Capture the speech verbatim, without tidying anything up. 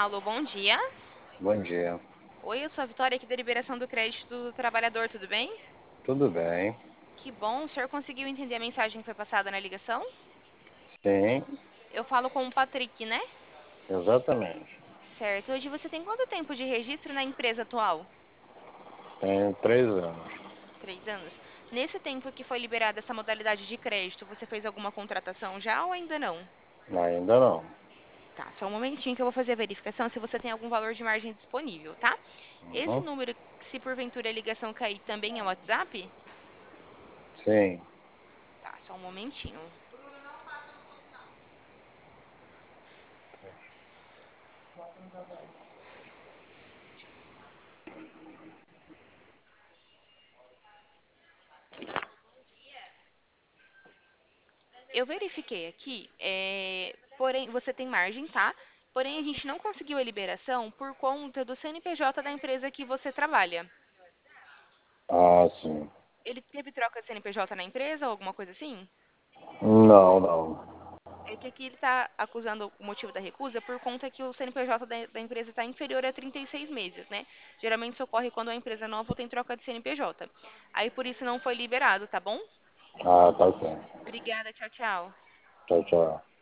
Alô, bom dia. Bom dia. Oi, eu sou a Vitória aqui da Liberação do Crédito do Trabalhador, tudo bem? Tudo bem? Que bom, o senhor conseguiu entender a mensagem que foi passada na ligação? Sim, Eu falo com o Patrick, né? exatamente. Certo. Hoje você tem quanto tempo de registro na empresa atual? Tenho três anos. Três anos. Nesse tempo que foi liberada essa modalidade de crédito, você fez alguma contratação já ou ainda não? Ainda não. Tá, só um momentinho que eu vou fazer a verificação se você tem algum valor de margem disponível, tá? Esse Uhum. número, se porventura a ligação cair, também é WhatsApp? Sim. Tá, só um momentinho. Eu verifiquei aqui, é, porém, você tem margem, tá? Porém, a gente não conseguiu a liberação por conta do C N P J da empresa que você trabalha. Ah, sim. Ele teve troca de C N P J na empresa ou alguma coisa assim? Não, não. É que aqui ele está acusando o motivo da recusa por conta que o C N P J da, da empresa está inferior a trinta e seis meses, né? Geralmente isso ocorre quando a empresa nova tem troca de C N P J. Aí por isso não foi liberado, tá bom? Ah, tá certo. Obrigada, tchau, tchau. Tchau, tchau.